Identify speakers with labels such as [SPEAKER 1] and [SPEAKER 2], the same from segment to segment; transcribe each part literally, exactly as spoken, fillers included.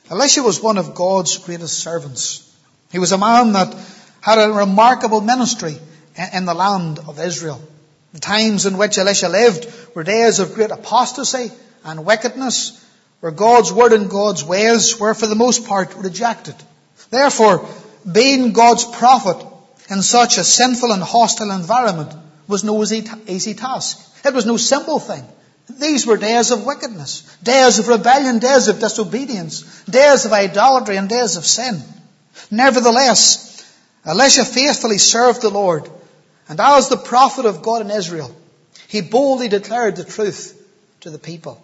[SPEAKER 1] Elisha was one of God's greatest servants. He was a man that had a remarkable ministry in the land of Israel. The times in which Elisha lived were days of great apostasy and wickedness, where God's word and God's ways were for the most part rejected. Therefore, being God's prophet in such a sinful and hostile environment was no easy, easy task. It was no simple thing. These were days of wickedness, days of rebellion, days of disobedience, days of idolatry and days of sin. Nevertheless, Elisha faithfully served the Lord, and as the prophet of God in Israel, he boldly declared the truth to the people.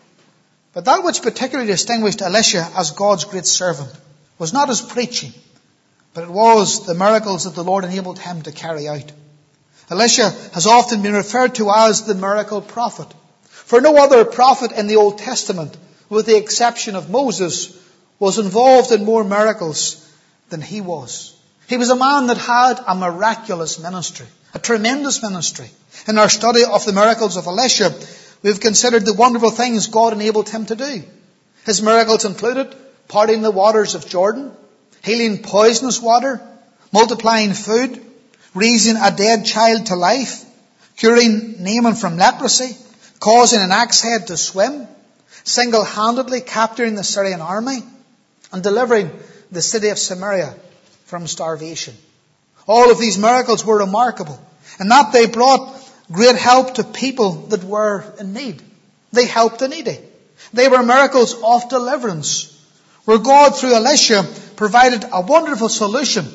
[SPEAKER 1] But that which particularly distinguished Elisha as God's great servant was not his preaching, but it was the miracles that the Lord enabled him to carry out. Elisha has often been referred to as the miracle prophet. For no other prophet in the Old Testament, with the exception of Moses, was involved in more miracles than he was. He was a man that had a miraculous ministry, a tremendous ministry. In our study of the miracles of Elisha, we've considered the wonderful things God enabled him to do. His miracles included parting the waters of Jordan, healing poisonous water, multiplying food, raising a dead child to life, curing Naaman from leprosy, causing an axe head to swim, single-handedly capturing the Syrian army, and delivering the city of Samaria from starvation. All of these miracles were remarkable, in that they brought great help to people that were in need. They helped the needy. They were miracles of deliverance, where God, through Elisha, provided a wonderful solution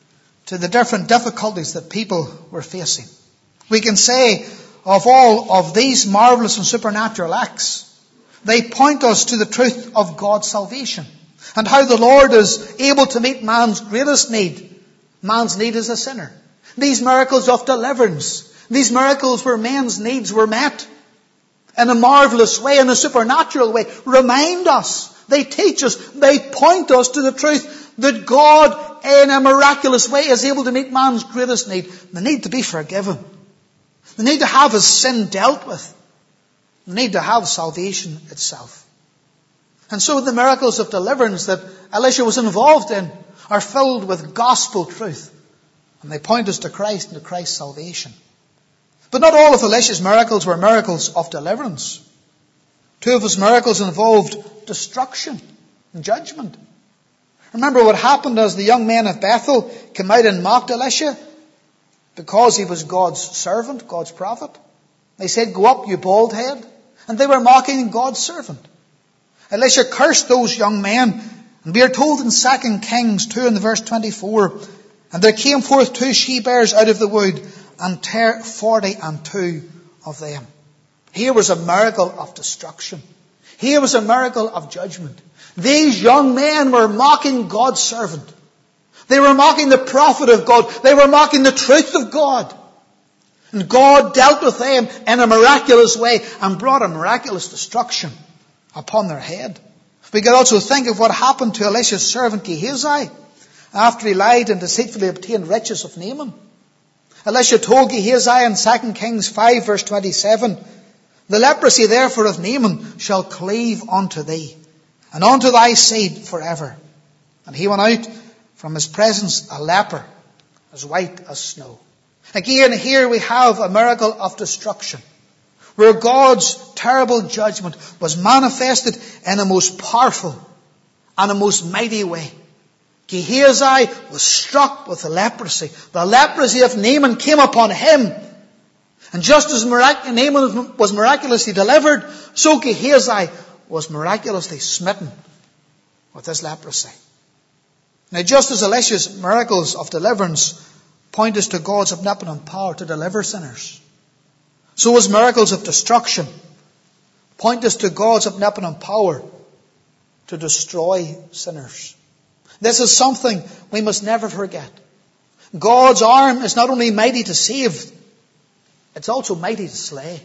[SPEAKER 1] to the different difficulties that people were facing. We can say of all of these marvelous and supernatural acts, they point us to the truth of God's salvation and how the Lord is able to meet man's greatest need. Man's need as a sinner. These miracles of deliverance, these miracles where men's needs were met in a marvelous way, in a supernatural way, remind us, they teach us, they point us to the truth that God in a miraculous way is able to meet man's greatest need. The need to be forgiven. The need to have his sin dealt with. The need to have salvation itself. And so the miracles of deliverance that Elisha was involved in are filled with gospel truth. And they point us to Christ and to Christ's salvation. But not all of Elisha's miracles were miracles of deliverance. Two of his miracles involved destruction and judgment. Remember what happened as the young men of Bethel came out and mocked Elisha because he was God's servant, God's prophet. They said, "Go up, you bald head." And they were mocking God's servant. Elisha cursed those young men. And we are told in Second Kings two in the verse twenty-four, "And there came forth two she-bears out of the wood, and tare forty and two of them." Here was a miracle of destruction. Here was a miracle of judgment. These young men were mocking God's servant. They were mocking the prophet of God. They were mocking the truth of God. And God dealt with them in a miraculous way and brought a miraculous destruction upon their head. We could also think of what happened to Elisha's servant Gehazi after he lied and deceitfully obtained riches of Naaman. Elisha told Gehazi in Second Kings five verse twenty-seven, "The leprosy therefore of Naaman shall cleave unto thee, and unto thy seed forever." And he went out from his presence a leper, as white as snow. Again, here we have a miracle of destruction, where God's terrible judgment was manifested in a most powerful and a most mighty way. Gehazi was struck with the leprosy. The leprosy of Naaman came upon him. And just as mirac- Naaman was miraculously delivered, so Gehazi was miraculously smitten with this leprosy. Now, just as Elisha's miracles of deliverance point us to God's omnipotent power to deliver sinners, so his miracles of destruction point us to God's omnipotent power to destroy sinners. This is something we must never forget. God's arm is not only mighty to save, it's also mighty to slay.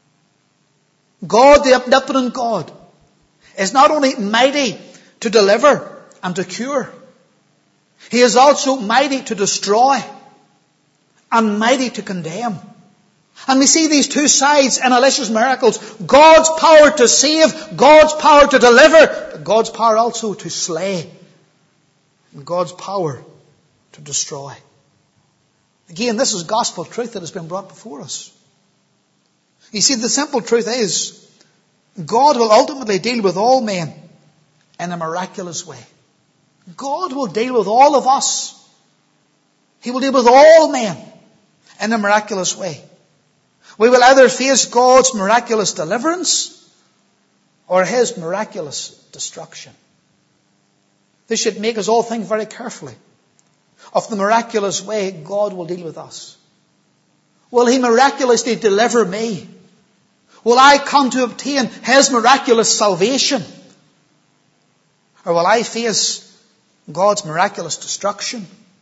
[SPEAKER 1] God, the omnipotent God, is not only mighty to deliver and to cure, He is also mighty to destroy and mighty to condemn. And we see these two sides in Elisha's miracles. God's power to save, God's power to deliver, but God's power also to slay. And God's power to destroy. Again, this is gospel truth that has been brought before us. You see, the simple truth is, God will ultimately deal with all men in a miraculous way. God will deal with all of us. He will deal with all men in a miraculous way. We will either face God's miraculous deliverance or His miraculous destruction. This should make us all think very carefully of the miraculous way God will deal with us. Will He miraculously deliver me? Will I come to obtain His miraculous salvation? Or will I face God's miraculous destruction?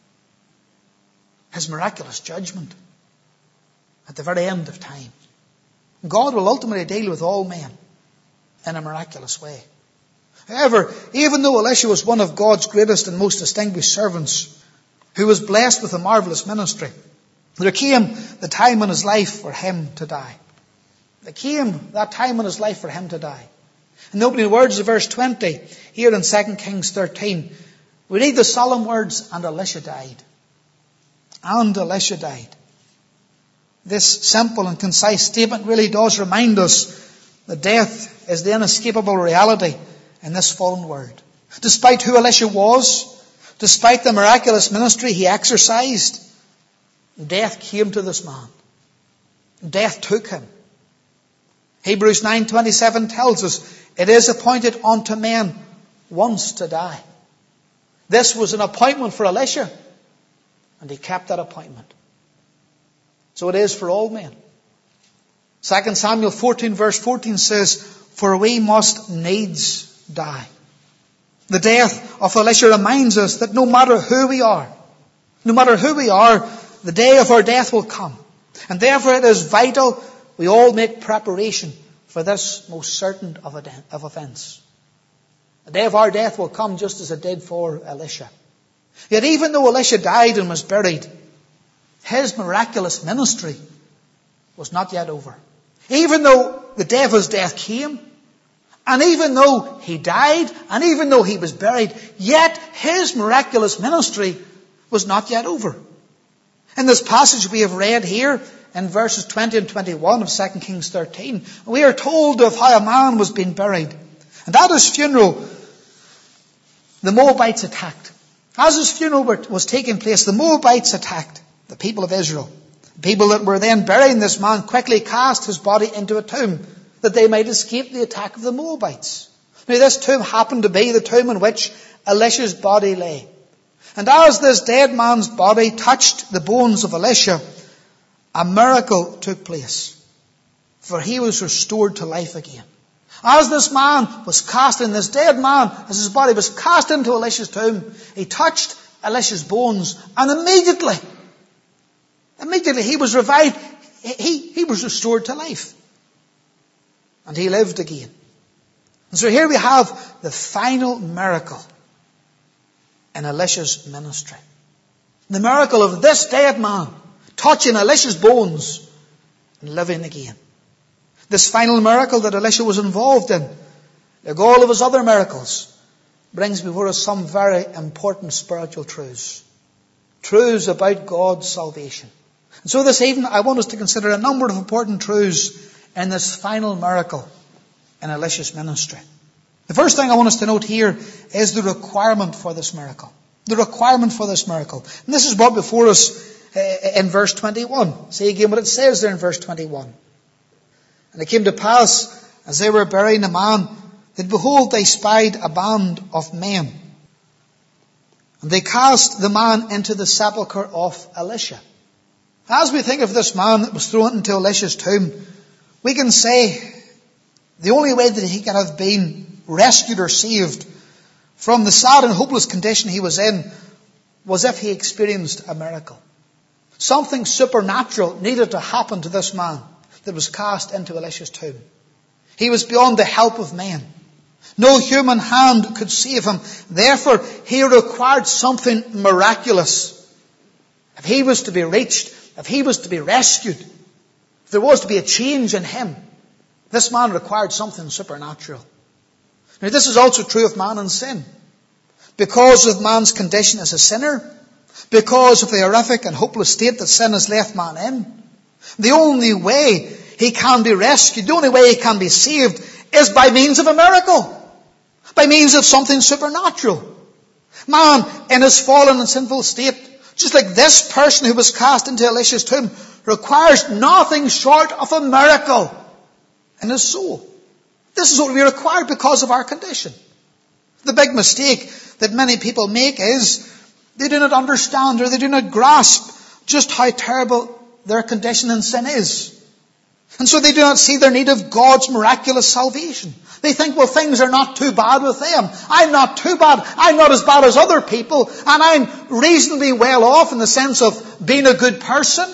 [SPEAKER 1] His miraculous judgment at the very end of time. God will ultimately deal with all men in a miraculous way. However, even though Elisha was one of God's greatest and most distinguished servants, who was blessed with a marvelous ministry, there came the time in his life for him to die. There came that time in his life for him to die. In the opening words of verse twenty, here in Second Kings thirteen, we read the solemn words, and Elisha died. And Elisha died. This simple and concise statement really does remind us that death is the inescapable reality in this fallen world. Despite who Elisha was, despite the miraculous ministry he exercised, death came to this man. Death took him. Hebrews nine twenty-seven tells us, it is appointed unto men once to die. This was an appointment for Elisha, and he kept that appointment. So it is for all men. Second Samuel fourteen verse fourteen says, for we must needs die. The death of Elisha reminds us that no matter who we are, no matter who we are, the day of our death will come. And therefore it is vital we all make preparation for this most certain of events. The day of our death will come just as it did for Elisha. Yet even though Elisha died and was buried, his miraculous ministry was not yet over. Even though the day of his death came, and even though he died, and even though he was buried, yet his miraculous ministry was not yet over. In this passage we have read here, in verses twenty and twenty-one of Second Kings thirteen, we are told of how a man was being buried. And at his funeral, the Moabites attacked. As his funeral was taking place, the Moabites attacked the people of Israel. The people that were then burying this man quickly cast his body into a tomb, that they might escape the attack of the Moabites. Now this tomb happened to be the tomb in which Elisha's body lay. And as this dead man's body touched the bones of Elisha, a miracle took place, for he was restored to life again. As this man was cast in, this dead man, as his body was cast into Elisha's tomb, he touched Elisha's bones, and immediately, immediately he was revived. He, he was restored to life. And he lived again. And so here we have the final miracle in Elisha's ministry. The miracle of this dead man touching Elisha's bones and living again. This final miracle that Elisha was involved in, like all of his other miracles, brings before us some very important spiritual truths. Truths about God's salvation. And so this evening I want us to consider a number of important truths in this final miracle in Elisha's ministry. The first thing I want us to note here is the requirement for this miracle. The requirement for this miracle. And this is brought before us in verse twenty-one. See again what it says there in verse twenty-one. And it came to pass, as they were burying a man, that behold, they spied a band of men. And they cast the man into the sepulchre of Elisha. As we think of this man that was thrown into Elisha's tomb, we can say the only way that he could have been rescued or saved from the sad and hopeless condition he was in was if he experienced a miracle. Something supernatural needed to happen to this man that was cast into Elisha's tomb. He was beyond the help of men. No human hand could save him. Therefore, he required something miraculous. If he was to be reached, if he was to be rescued, if there was to be a change in him, this man required something supernatural. Now this is also true of man and sin. Because of man's condition as a sinner, because of the horrific and hopeless state that sin has left man in, the only way he can be rescued, the only way he can be saved, is by means of a miracle. By means of something supernatural. Man, in his fallen and sinful state, just like this person who was cast into Elisha's tomb, requires nothing short of a miracle in his soul. This is what we require because of our condition. The big mistake that many people make is they do not understand or they do not grasp just how terrible their condition in sin is. And so they do not see their need of God's miraculous salvation. They think, well, things are not too bad with them. I'm not too bad. I'm not as bad as other people. And I'm reasonably well off in the sense of being a good person.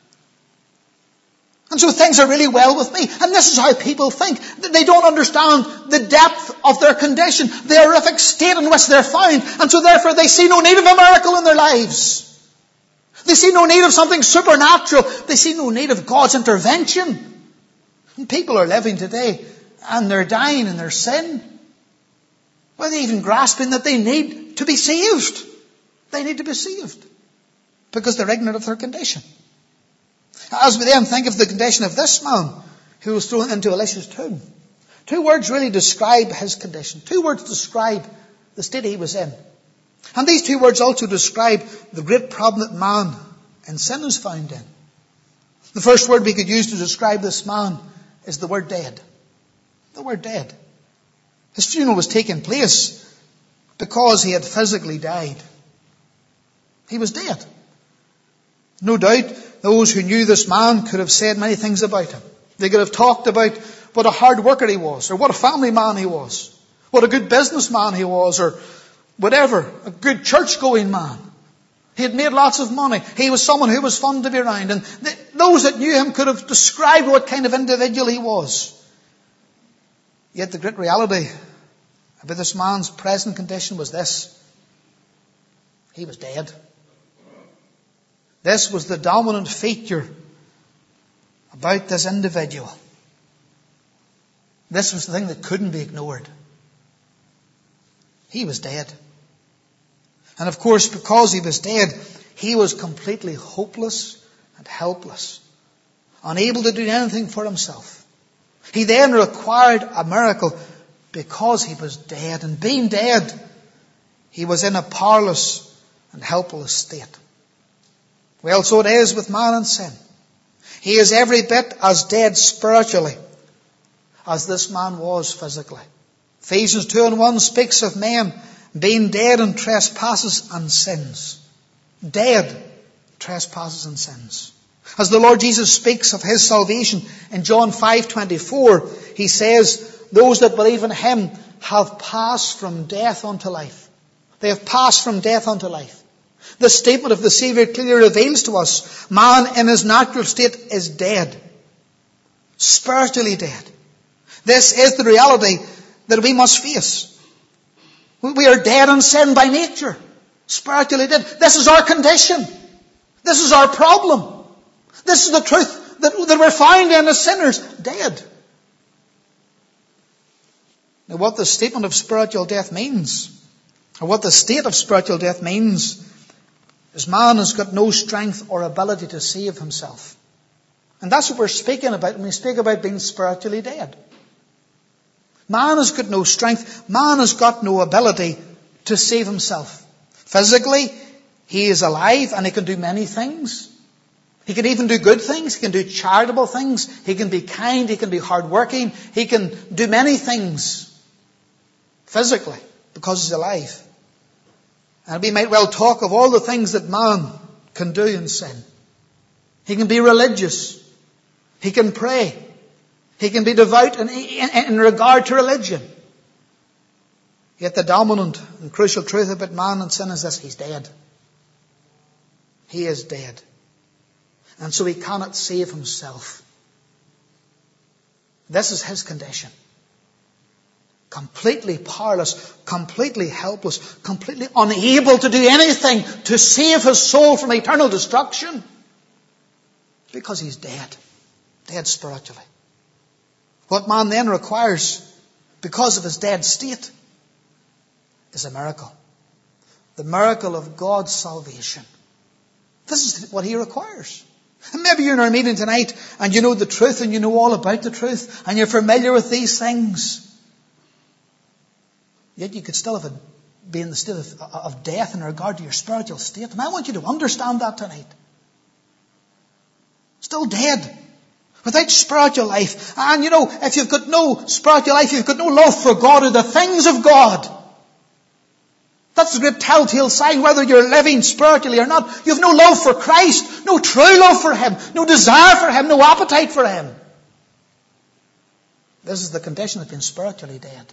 [SPEAKER 1] And so things are really well with me. And this is how people think. They don't understand the depth of their condition, the horrific state in which they're found. And so therefore they see no need of a miracle in their lives. They see no need of something supernatural. They see no need of God's intervention. And people are living today and they're dying in their sin without even grasping that they need to be saved. They need to be saved because they're ignorant of their condition. As we then think of the condition of this man who was thrown into Elisha's tomb, two words really describe his condition. Two words describe the state he was in. And these two words also describe the great problem that man in sin is found in. The first word we could use to describe this man is the word dead. The word dead. His funeral was taking place because he had physically died. He was dead. No doubt those who knew this man could have said many things about him. They could have talked about what a hard worker he was, or what a family man he was, what a good businessman he was, or whatever, a good church-going man. He had made lots of money. He was someone who was fun to be around. And th- those that knew him could have described what kind of individual he was. Yet the great reality about this man's present condition was this. He was dead. This was the dominant feature about this individual. This was the thing that couldn't be ignored. He was dead. And of course, because he was dead, he was completely hopeless and helpless, unable to do anything for himself. He then required a miracle because he was dead. And being dead, he was in a powerless and helpless state. Well, so it is with man and sin. He is every bit as dead spiritually as this man was physically. Ephesians two and one speaks of men being dead in trespasses and sins. Dead trespasses and sins. As the Lord Jesus speaks of his salvation in John five twenty-four, he says, those that believe in him have passed from death unto life. They have passed from death unto life. The statement of the Savior clearly reveals to us, man in his natural state is dead. Spiritually dead. This is the reality that we must face. We are dead in sin by nature. Spiritually dead. This is our condition. This is our problem. This is the truth that, that we're found in as sinners. Dead. Now what the statement of spiritual death means, or what the state of spiritual death means, is man has got no strength or ability to save himself. And that's what we're speaking about when we speak about being spiritually dead. Man has got no strength. Man has got no ability to save himself. Physically, he is alive and he can do many things. He can even do good things. He can do charitable things. He can be kind. He can be hardworking. He can do many things physically because he's alive. And we might well talk of all the things that man can do in sin. He can be religious. He can pray. He can be devout in, in, in regard to religion. Yet the dominant and crucial truth about man and sin is this: he's dead. He is dead. And so he cannot save himself. This is his condition. Completely powerless, completely helpless, completely unable to do anything to save his soul from eternal destruction. Because he's dead. Dead spiritually. What man then requires, because of his dead state, is a miracle. The miracle of God's salvation. This is what he requires. And maybe you're in our meeting tonight and you know the truth and you know all about the truth and you're familiar with these things. Yet you could still have a, be in the state of, of death in regard to your spiritual state. And I want you to understand that tonight. Still dead. Without spiritual life. And you know, if you've got no spiritual life, you've got no love for God or the things of God. That's the great telltale sign whether you're living spiritually or not. You have no love for Christ, no true love for Him, no desire for Him, no appetite for Him. This is the condition of being spiritually dead.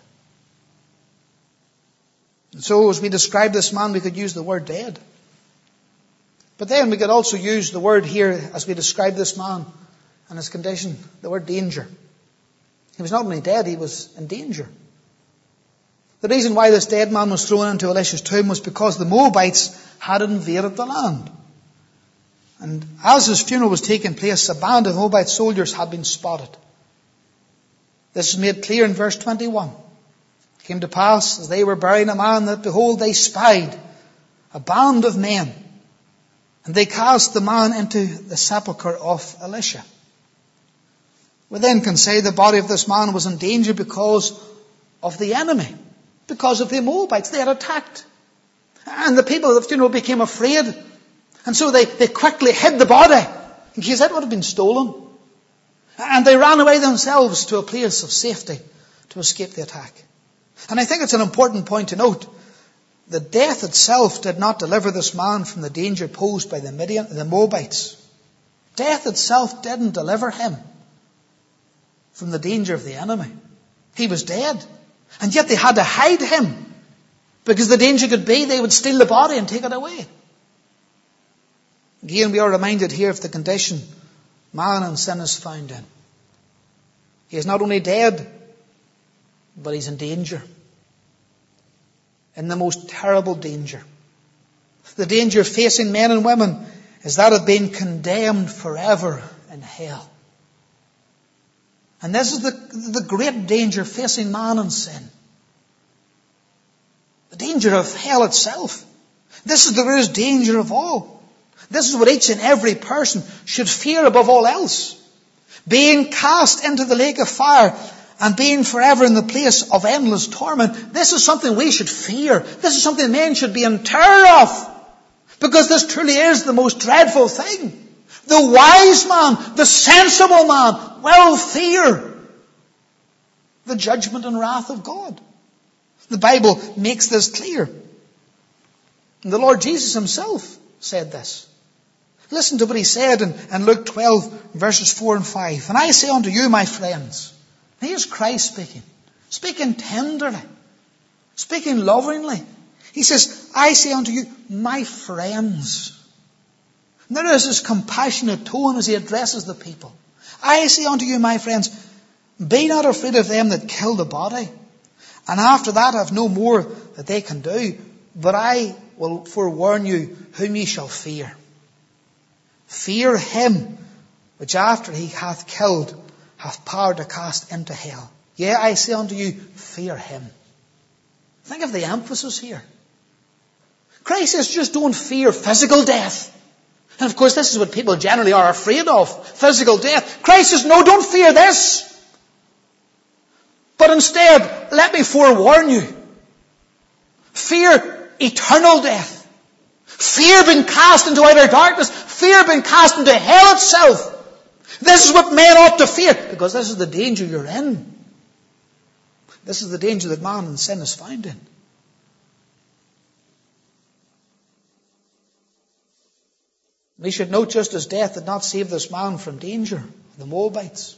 [SPEAKER 1] And so as we describe this man, we could use the word dead. But then we could also use the word here as we describe this man and his condition, the word danger. He was not only dead, he was in danger. The reason why this dead man was thrown into Elisha's tomb was because the Moabites had invaded the land. And as his funeral was taking place, a band of Moabite soldiers had been spotted. This is made clear in verse twenty-one. It came to pass, as they were burying a man, that behold, they spied a band of men. And they cast the man into the sepulchre of Elisha. We then can say the body of this man was in danger because of the enemy. Because of the Moabites. They had attacked. And the people of the funeral became afraid. And so they, they quickly hid the body in case it would have been stolen. And they ran away themselves to a place of safety to escape the attack. And I think it's an important point to note. The death itself did not deliver this man from the danger posed by the Midian, the Moabites. Death itself didn't deliver him from the danger of the enemy. He was dead. And yet they had to hide him. Because the danger could be they would steal the body and take it away. Again, we are reminded here of the condition man in sin is found in. He is not only dead, but he's in danger. In the most terrible danger. The danger facing men and women is that of being condemned forever in hell. And this is the, the great danger facing man in sin. The danger of hell itself. This is the greatest danger of all. This is what each and every person should fear above all else. Being cast into the lake of fire and being forever in the place of endless torment. This is something we should fear. This is something men should be in terror of. Because this truly is the most dreadful thing. The wise man, the sensible man, will fear the judgment and wrath of God. The Bible makes this clear. And the Lord Jesus himself said this. Listen to what he said in, in Luke twelve, verses four and five. And I say unto you, my friends, here's Christ speaking, speaking tenderly, speaking lovingly. He says, I say unto you, my friends. And there is this compassionate tone as he addresses the people. I say unto you, my friends, be not afraid of them that kill the body, and after that have no more that they can do, but I will forewarn you whom ye shall fear. Fear him which after he hath killed hath power to cast into hell. Yea, I say unto you, fear him. Think of the emphasis here. Christ says just don't fear physical death. And of course this is what people generally are afraid of. Physical death. Christ says no, don't fear this. But instead, let me forewarn you. Fear eternal death. Fear being cast into outer darkness. Fear being cast into hell itself. This is what men ought to fear. Because this is the danger you're in. This is the danger that man in sin is found in. We should note just as death did not save this man from danger, the Moabites,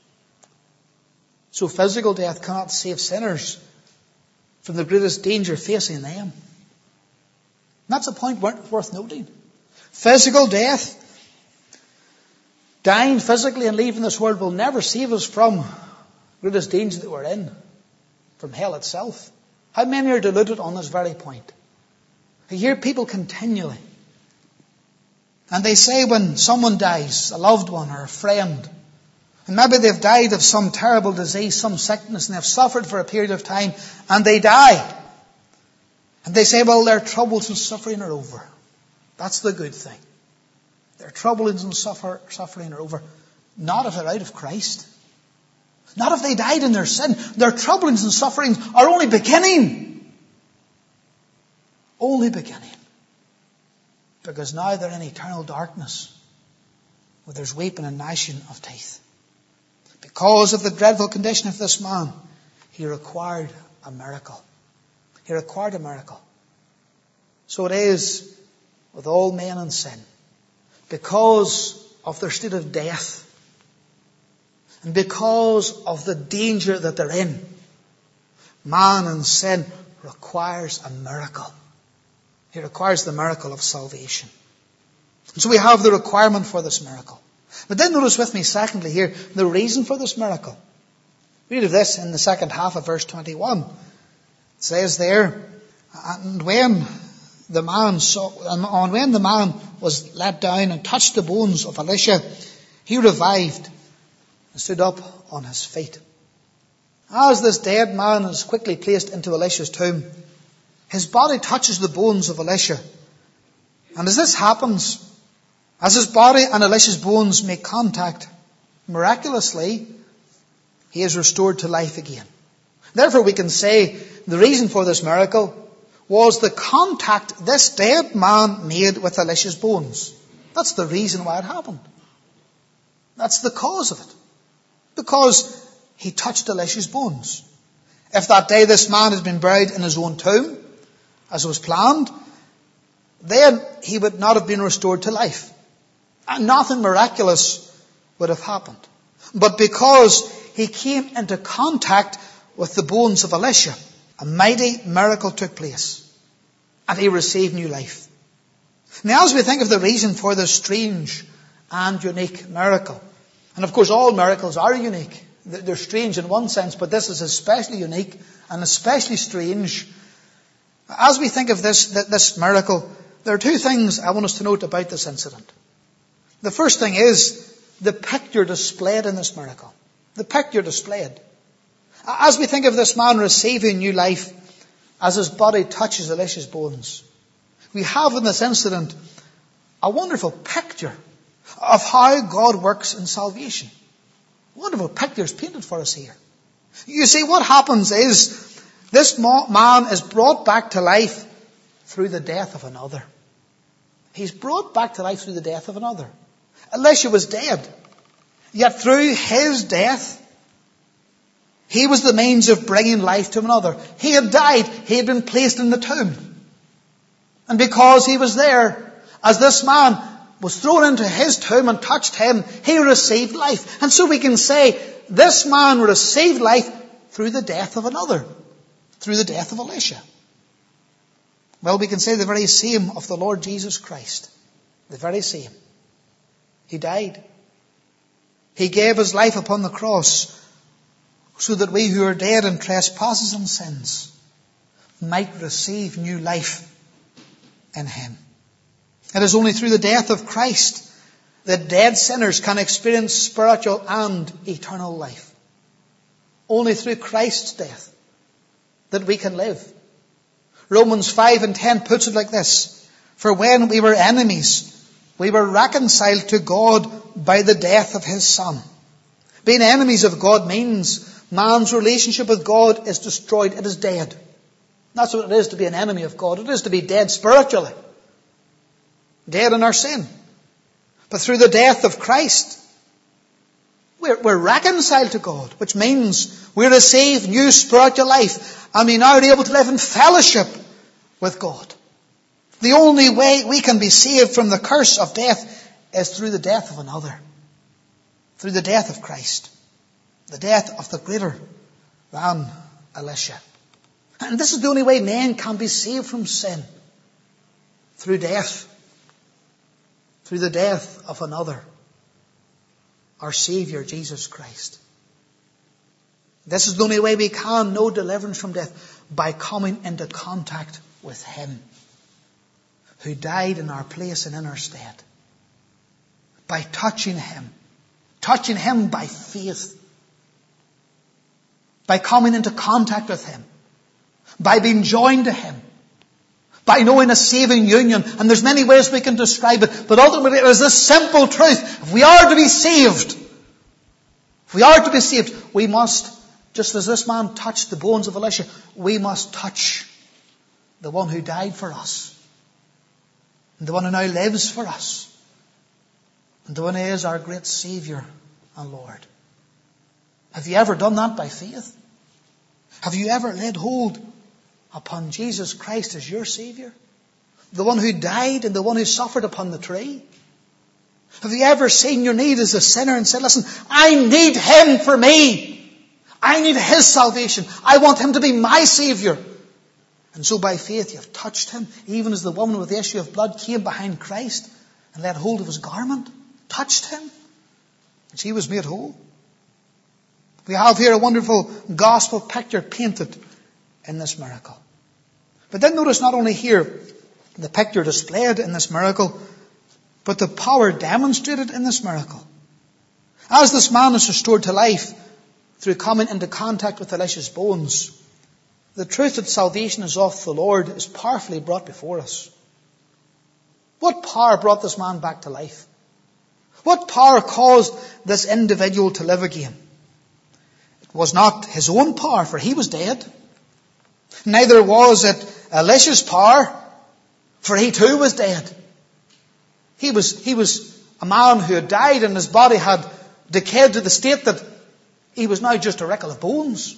[SPEAKER 1] so physical death cannot save sinners from the greatest danger facing them. And that's a point worth noting. Physical death, dying physically and leaving this world, will never save us from the greatest danger that we're in, from hell itself. How many are deluded on this very point? I hear people continually, and they say when someone dies, a loved one or a friend, And maybe they've died of some terrible disease, some sickness, and they've suffered for a period of time, and they die. And they say, well, their troubles and suffering are over. That's the good thing. Their troubles and suffer, suffering are over. Not if they're out of Christ. Not if they died in their sin. Their troubles and sufferings are only beginning. Only beginning. Because now they're in eternal darkness, where there's weeping and gnashing of teeth. Because of the dreadful condition of this man, he required a miracle. He required a miracle. So it is with all men in sin. Because of their state of death, and because of the danger that they're in, man in sin requires a miracle. He requires the miracle of salvation. And so we have the requirement for this miracle. But then notice with me, secondly here, the reason for this miracle. Read of this in the second half of verse twenty-one. It says there, and when the man saw, and when the man was let down and touched the bones of Elisha, he revived and stood up on his feet. As this dead man is quickly placed into Elisha's tomb, his body touches the bones of Elisha. And as this happens, as his body and Elisha's bones make contact, miraculously, he is restored to life again. Therefore, we can say the reason for this miracle was the contact this dead man made with Elisha's bones. That's the reason why it happened. That's the cause of it. Because he touched Elisha's bones. If that day this man had been buried in his own tomb, as was planned, then he would not have been restored to life. And nothing miraculous would have happened. But because he came into contact with the bones of Elisha, a mighty miracle took place. And he received new life. Now, as we think of the reason for this strange and unique miracle, and of course all miracles are unique. They're strange in one sense, but this is especially unique and especially strange. As we think of this, this miracle, there are two things I want us to note about this incident. The first thing is the picture displayed in this miracle. The picture displayed. As we think of this man receiving new life, as his body touches Elisha's bones, we have in this incident a wonderful picture of how God works in salvation. Wonderful pictures painted for us here. You see, what happens is this man is brought back to life through the death of another. He's brought back to life through the death of another. Elisha was dead. Yet through his death, he was the means of bringing life to another. He had died. He had been placed in the tomb. And because he was there, as this man was thrown into his tomb and touched him, he received life. And so we can say, this man received life through the death of another. Through the death of Elisha. Well, we can say the very same of the Lord Jesus Christ. The very same. He died. He gave his life upon the cross so that we who are dead in trespasses and sins might receive new life in him. It is only through the death of Christ that dead sinners can experience spiritual and eternal life. Only through Christ's death that we can live. Romans five and ten puts it like this. For when we were enemies, we were reconciled to God by the death of his Son. Being enemies of God means man's relationship with God is destroyed. It is dead. That's what it is to be an enemy of God. It is to be dead spiritually. Dead in our sin. But through the death of Christ, we're, we're reconciled to God, which means we receive new spiritual life, and we now are able to live in fellowship with God. The only way we can be saved from the curse of death is through the death of another. Through the death of Christ. The death of the greater than Elisha. And this is the only way men can be saved from sin. Through death. Through the death of another. Our Saviour, Jesus Christ. This is the only way we can know deliverance from death. By coming into contact with him. Who died in our place and in our stead. By touching him. touching Him by faith, by coming into contact with Him, by being joined to Him, by knowing a saving union. And there's many ways we can describe it, but ultimately it is this simple truth. If we are to be saved, if we are to be saved, we must, just as this man touched the bones of Elisha, we must touch the one who died for us, and the one who now lives for us, and the one who is our great Saviour and Lord. Have you ever done that by faith? Have you ever laid hold upon Jesus Christ as your Saviour? The one who died and the one who suffered upon the tree? Have you ever seen your need as a sinner and said, listen, I need Him for me. I need His salvation. I want Him to be my Saviour. And so by faith you have touched Him, even as the woman with the issue of blood came behind Christ and laid hold of His garment, touched Him, and she was made whole. We have here a wonderful gospel picture painted in this miracle. But then notice not only here the picture displayed in this miracle, but the power demonstrated in this miracle. As this man is restored to life through coming into contact with Elisha's bones, the truth that salvation is of the Lord is powerfully brought before us. What power brought this man back to life? What power caused this individual to live again? It was not his own power, for he was dead. Neither was it Elisha's power, for he too was dead. He was, he was a man who had died and his body had decayed to the state that he was now just a wreckle of bones.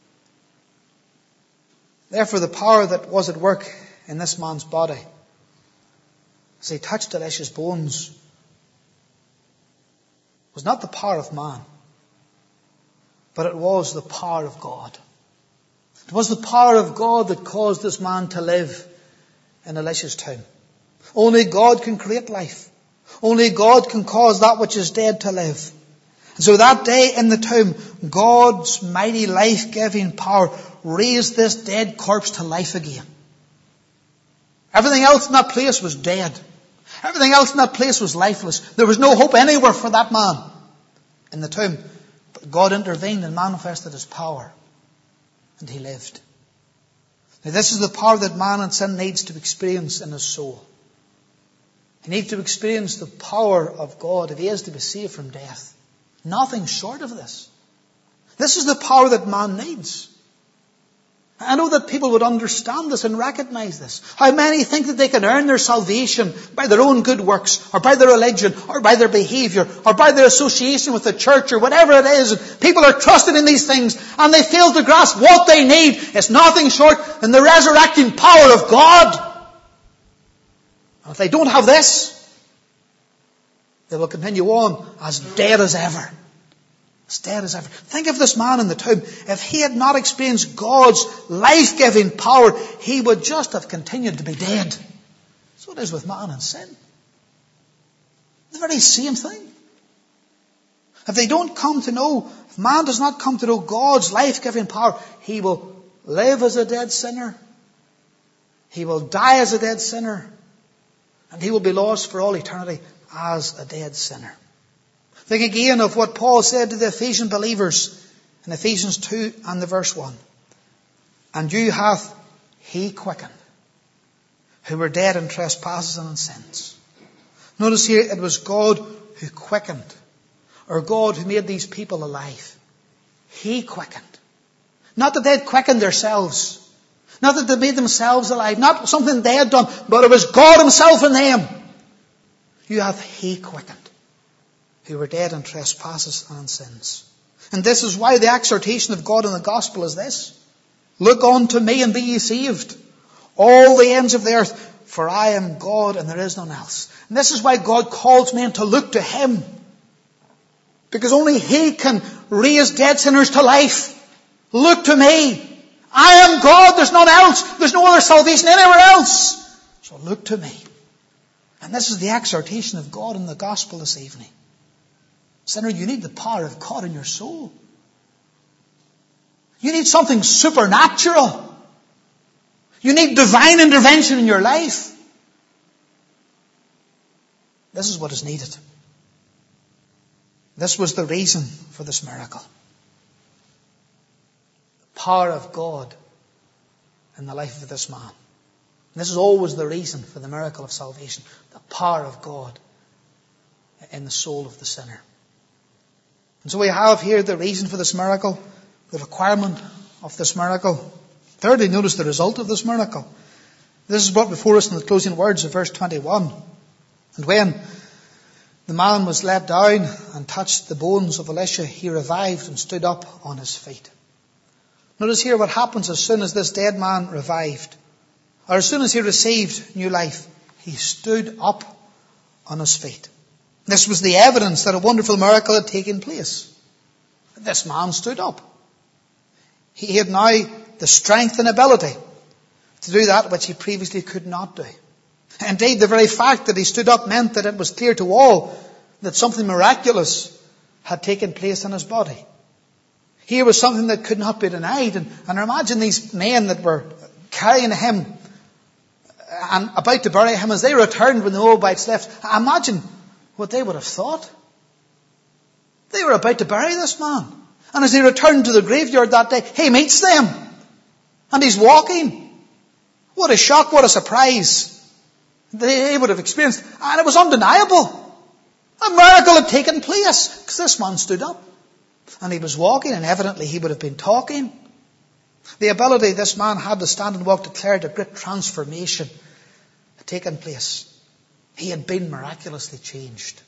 [SPEAKER 1] Therefore, the power that was at work in this man's body, as he touched Elisha's bones, was not the power of man, but it was the power of God. It was the power of God that caused this man to live in Elisha's tomb. Only God can create life. Only God can cause that which is dead to live. And so that day in the tomb, God's mighty life-giving power raised this dead corpse to life again. Everything else in that place was dead. Everything else in that place was lifeless. There was no hope anywhere for that man in the tomb. But God intervened and manifested His power. And he lived. Now this is the power that man in sin needs to experience in his soul. He needs to experience the power of God if he is to be saved from death. Nothing short of this. This is the power that man needs. I know that people would understand this and recognize this. How many think that they can earn their salvation by their own good works, or by their religion, or by their behaviour, or by their association with the church, or whatever it is. People are trusting in these things, and they fail to grasp what they need. It's nothing short than the resurrecting power of God. And if they don't have this, they will continue on as dead as ever. As dead as ever. Think of this man in the tomb. If he had not experienced God's life-giving power, he would just have continued to be dead. So it is with man and sin. The very same thing. If they don't come to know, if man does not come to know God's life-giving power, he will live as a dead sinner. He will die as a dead sinner. And he will be lost for all eternity as a dead sinner. Think again of what Paul said to the Ephesian believers in Ephesians two and the verse one. And you hath He quickened, who were dead in trespasses and in sins. Notice here it was God who quickened, or God who made these people alive. He quickened. Not that they had quickened themselves. Not that they made themselves alive. Not something they had done, but it was God Himself in them. You hath He quickened, who were dead in trespasses and sins. And this is why the exhortation of God in the gospel is this. Look unto me and be ye saved, all the ends of the earth, for I am God and there is none else. And this is why God calls men to look to Him. Because only He can raise dead sinners to life. Look to me. I am God, there's none else. There's no other salvation anywhere else. So look to me. And this is the exhortation of God in the gospel this evening. Sinner, you need the power of God in your soul. You need something supernatural. You need divine intervention in your life. This is what is needed. This was the reason for this miracle. The power of God in the life of this man. And this is always the reason for the miracle of salvation. The power of God in the soul of the sinner. And so we have here the reason for this miracle, the requirement of this miracle. Thirdly, notice the result of this miracle. This is brought before us in the closing words of verse twenty-one. And when the man was let down and touched the bones of Elisha, he revived and stood up on his feet. Notice here what happens as soon as this dead man revived, or as soon as he received new life, he stood up on his feet. This was the evidence that a wonderful miracle had taken place. This man stood up. He had now the strength and ability to do that which he previously could not do. Indeed, the very fact that he stood up meant that it was clear to all that something miraculous had taken place in his body. Here was something that could not be denied. And, and imagine these men that were carrying him and about to bury him as they returned when the Moabites left. Imagine what they would have thought. They were about to bury this man. And as they returned to the graveyard that day, he meets them. And he's walking. What a shock, what a surprise they would have experienced. And it was undeniable. A miracle had taken place because this man stood up. And he was walking, and evidently he would have been talking. The ability this man had to stand and walk declared a great transformation had taken place. He had been miraculously changed.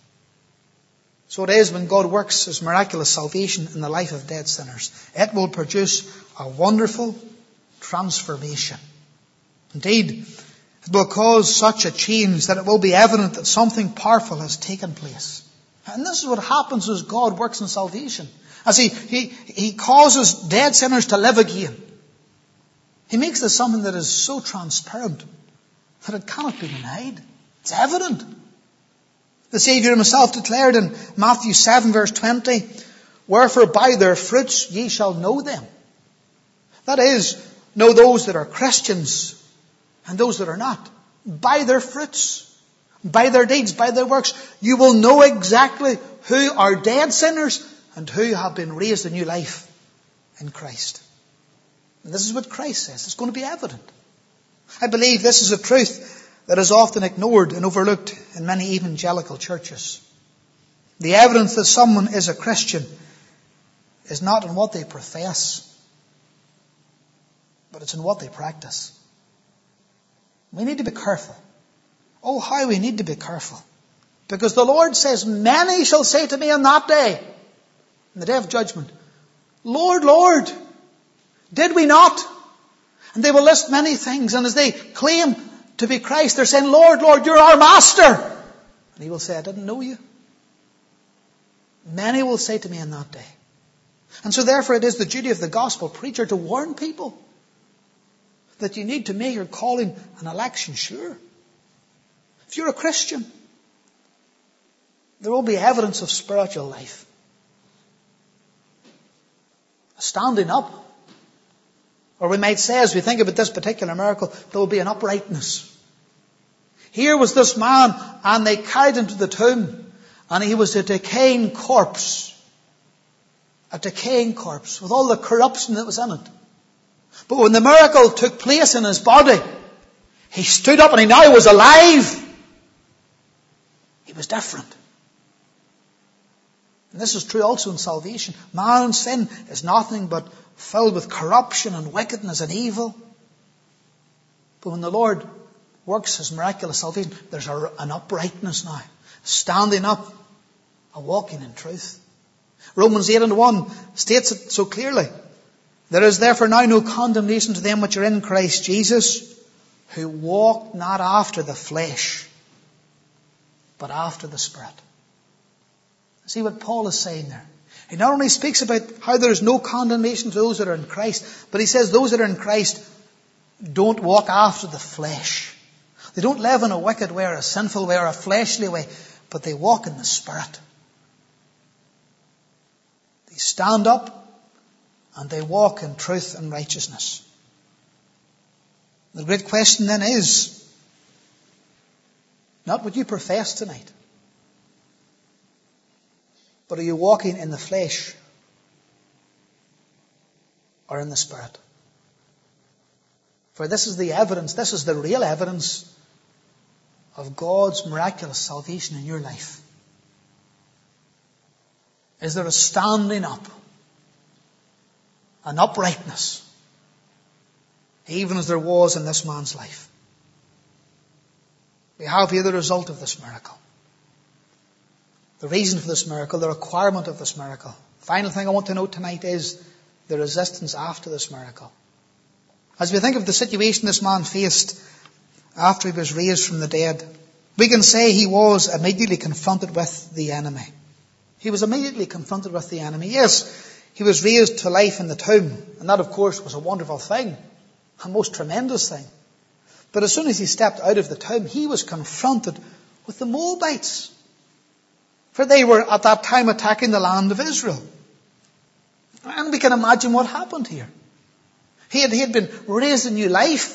[SPEAKER 1] So it is when God works His miraculous salvation in the life of dead sinners. It will produce a wonderful transformation. Indeed, it will cause such a change that it will be evident that something powerful has taken place. And this is what happens as God works in salvation. As He, He, He causes dead sinners to live again. He makes this something that is so transparent that it cannot be denied. It's evident. The Saviour Himself declared in Matthew seven verse twenty, "Wherefore by their fruits ye shall know them." That is, know those that are Christians and those that are not. By their fruits, by their deeds, by their works, you will know exactly who are dead sinners and who have been raised to new life in Christ. And this is what Christ says. It's going to be evident. I believe this is a truth that is often ignored and overlooked in many evangelical churches. The evidence that someone is a Christian is not in what they profess, but it's in what they practice. We need to be careful. Oh, how we need to be careful. Because the Lord says, "Many shall say to me on that day," in the day of judgment, "Lord, Lord, did we not?" And they will list many things. And as they claim to be Christ, they're saying, "Lord, Lord, you're our master." And He will say, "I didn't know you." Many will say to me on that day. And so therefore it is the duty of the gospel preacher to warn people that you need to make your calling and election sure. If you're a Christian, there will be evidence of spiritual life. Standing up. Or we might say, as we think about this particular miracle, there will be an uprightness. Here was this man, and they carried him to the tomb, and he was a decaying corpse. A decaying corpse, with all the corruption that was in it. But when the miracle took place in his body, he stood up and he now was alive. He was different. And this is true also in salvation. Man's sin is nothing but filled with corruption and wickedness and evil. But when the Lord works His miraculous salvation, there's a, an uprightness now. Standing up, a walking in truth. Romans eight and one states it so clearly. "There is therefore now no condemnation to them which are in Christ Jesus, who walk not after the flesh, but after the Spirit." See what Paul is saying there. He not only speaks about how there is no condemnation to those that are in Christ, but he says those that are in Christ don't walk after the flesh. They don't live in a wicked way or a sinful way or a fleshly way, but they walk in the Spirit. They stand up and they walk in truth and righteousness. The great question then is not what you profess tonight, But are you walking in the flesh or in the Spirit? For this is the evidence, this is the real evidence of God's miraculous salvation in your life. Is there a standing up, an uprightness, even as there was in this man's life? We have here the result of this miracle. The reason for this miracle, the requirement of this miracle. Final thing I want to note tonight is the resistance after this miracle. As we think of the situation this man faced after he was raised from the dead, we can say he was immediately confronted with the enemy. He was immediately confronted with the enemy. Yes, he was raised to life in the tomb, and that of course was a wonderful thing, a most tremendous thing. But as soon as he stepped out of the tomb, he was confronted with the Moabites. For they were at that time attacking the land of Israel. And we can imagine what happened here. He had, he had been raised in new life.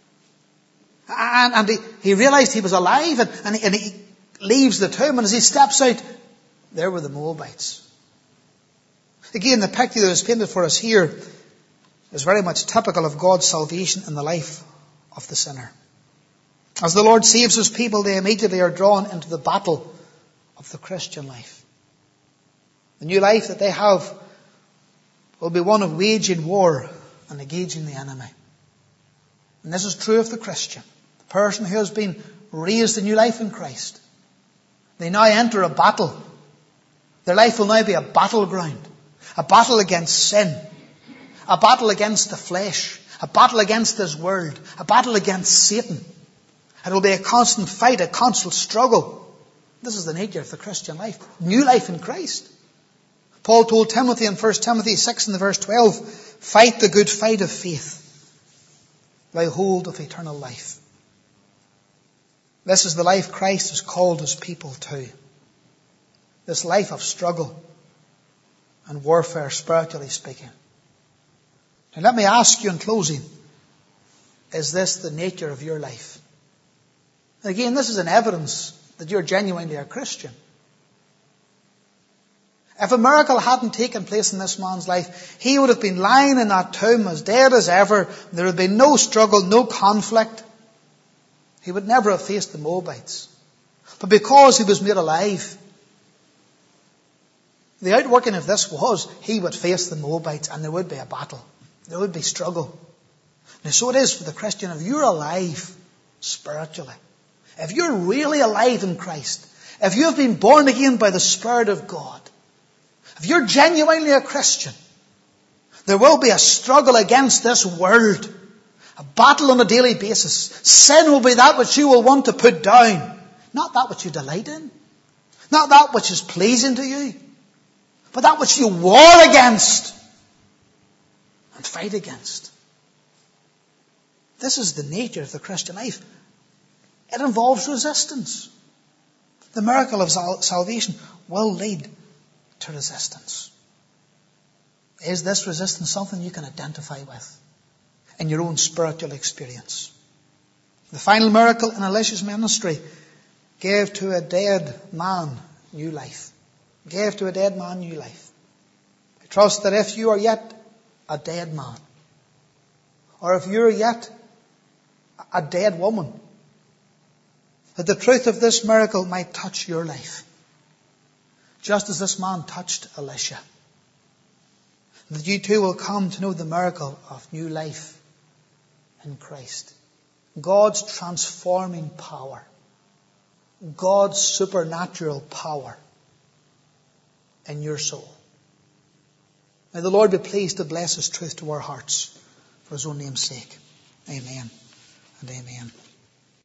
[SPEAKER 1] And, and he, he realized he was alive, and, and, he, and he leaves the tomb, and as he steps out, there were the Moabites. Again, the picture that is painted for us here is very much typical of God's salvation in the life of the sinner. As the Lord saves his people, they immediately are drawn into the battle of the Christian life. The new life that they have will be one of waging war and engaging the enemy. And this is true of the Christian, the person who has been raised in new life in Christ. They now enter a battle. Their life will now be a battleground, a battle against sin, a battle against the flesh, a battle against this world, a battle against Satan. It will be a constant fight, a constant struggle. This is the nature of the Christian life. New life in Christ. Paul told Timothy in First Timothy six and verse twelve, fight the good fight of faith. Lay hold of eternal life. This is the life Christ has called his people to. This life of struggle and warfare, spiritually speaking. Now let me ask you in closing, is this the nature of your life? And again, this is an evidence that you're genuinely a Christian. If a miracle hadn't taken place in this man's life, he would have been lying in that tomb as dead as ever. There would have been no struggle, no conflict. He would never have faced the Moabites. But because he was made alive, the outworking of this was he would face the Moabites and there would be a battle. There would be struggle. Now so it is for the Christian. If you're alive spiritually, if you're really alive in Christ, if you have been born again by the Spirit of God, if you're genuinely a Christian, there will be a struggle against this world, a battle on a daily basis. Sin will be that which you will want to put down, not that which you delight in, not that which is pleasing to you, but that which you war against and fight against. This is the nature of the Christian life. It involves resistance. The miracle of sal- salvation will lead to resistance. Is this resistance something you can identify with in your own spiritual experience? The final miracle in Elisha's ministry gave to a dead man new life. Gave to a dead man new life. I trust that if you are yet a dead man, or if you're yet a dead woman, that the truth of this miracle might touch your life, just as this man touched Elisha. That you too will come to know the miracle of new life in Christ. God's transforming power. God's supernatural power in your soul. May the Lord be pleased to bless His truth to our hearts for His own name's sake. Amen and amen.